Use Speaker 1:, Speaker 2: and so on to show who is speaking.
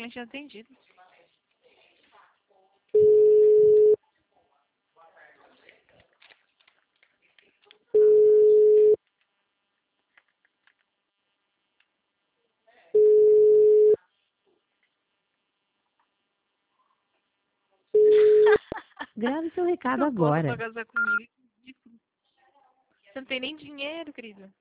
Speaker 1: cliente atendido.
Speaker 2: Grave seu recado
Speaker 1: Eu posso
Speaker 2: agora.
Speaker 1: pra casar comigo. Você não tem nem dinheiro, querido.